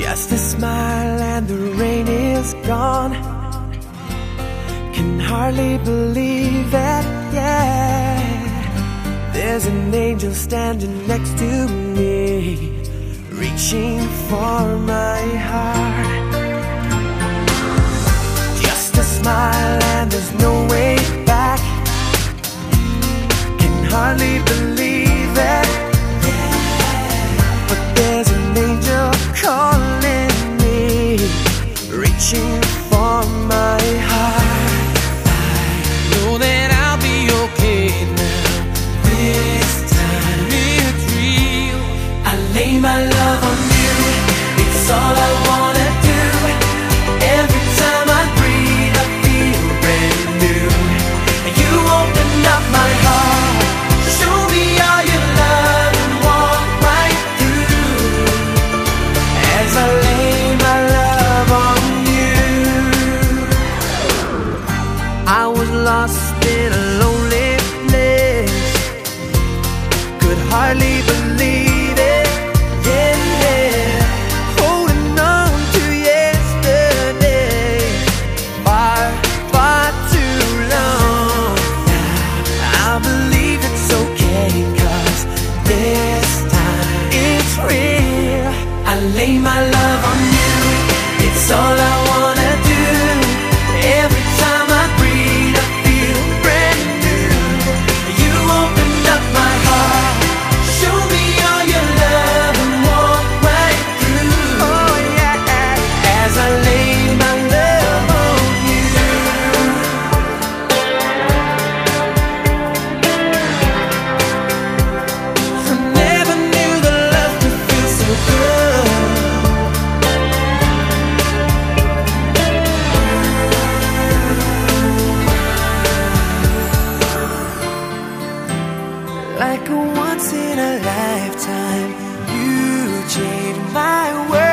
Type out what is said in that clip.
Just a smile and the rain is gone. Can hardly believe it, yeah. There's an angel standing next to me, reaching for my heart. Just a smile and there's no way back. Can hardly believe it, yeah. But there's an angel calling me, reaching for my heart. I know that I'll be okay now. This time it's real. I lay my love on you. It's all I wanna do. Every time I breathe, I feel brand new. You open up my heart, show me all your love, and walk right through as I lay my love on you. I was lost in a lonely place, could hardly believe it, yeah. Holding on to yesterday, far, far too long. Now I believe it's okay, 'cause this time it's real. I lay my love on you, it's all I wanna do. Every time I breathe, I feel brand new. You opened up my heart, show me all your love, and walk right through. Oh yeah, as I lay my love on you. I never knew the love could feel so good. Like a once in a lifetime, you changed my world.